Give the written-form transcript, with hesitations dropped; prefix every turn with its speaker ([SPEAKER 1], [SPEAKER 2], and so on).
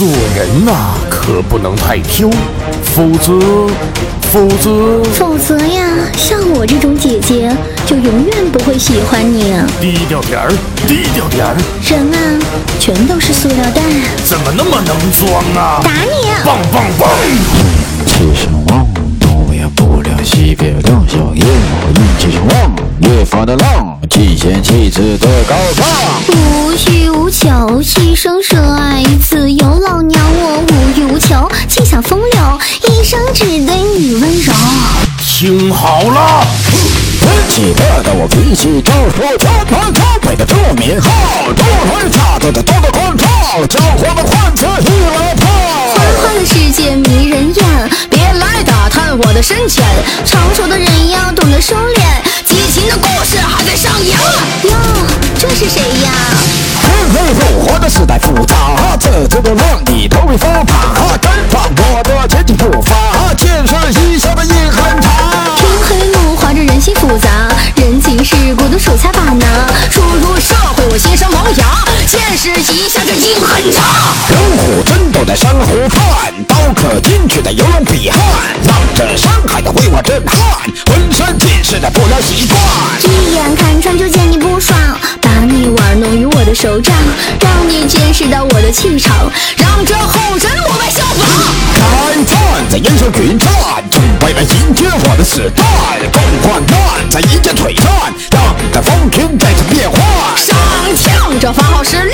[SPEAKER 1] 做人呐，可不能太挑，否则
[SPEAKER 2] 呀，像我这种姐姐就永远不会喜欢你。
[SPEAKER 1] 低调点儿，低调点儿。
[SPEAKER 2] 人啊，全都是塑料袋。
[SPEAKER 1] 怎么那么能装啊？
[SPEAKER 2] 打你！
[SPEAKER 1] 棒棒棒！
[SPEAKER 3] 气声旺，东阳不亮西边亮，小夜我运气声旺，越发的浪，体现气质的高尚。
[SPEAKER 2] 无欲无求，一生热爱自由，老娘我无欲无求，气象风流，一生只对你温柔。
[SPEAKER 1] 听好了，
[SPEAKER 3] 气得的我脾气照说，交团交配的这名号，中轮下着的多个关照，交换的换词一来套。
[SPEAKER 2] 花花的世界迷人眼，
[SPEAKER 4] 别来打探我的深浅，
[SPEAKER 2] 成熟的人要懂得收敛，
[SPEAKER 4] 激情的故事还在上演。
[SPEAKER 2] 哟，这是谁呀？
[SPEAKER 3] 天黑入活的时代复杂，这都让你头皮发麻，跟上我的前进步伐，见识一下的硬汉茶。
[SPEAKER 2] 天黑路滑着人心复杂，人情世故的手擦把拿，
[SPEAKER 4] 初入社会我新生萌芽，见识一下这硬汉茶。
[SPEAKER 3] 龙虎争斗在珊瑚畔，刀可进去的游龙比汉，让这山海的为我震撼，浑身尽是的不良习惯。
[SPEAKER 2] 一眼看穿就见你不爽，把你玩弄于我的手掌，让你见识到我的气场，
[SPEAKER 4] 让这后人膜拜效仿。
[SPEAKER 3] 开战在烟消云散，准备来迎接我的子弹，共患难在一剑璀璨，让这风云再次变幻。
[SPEAKER 4] 上将这番号是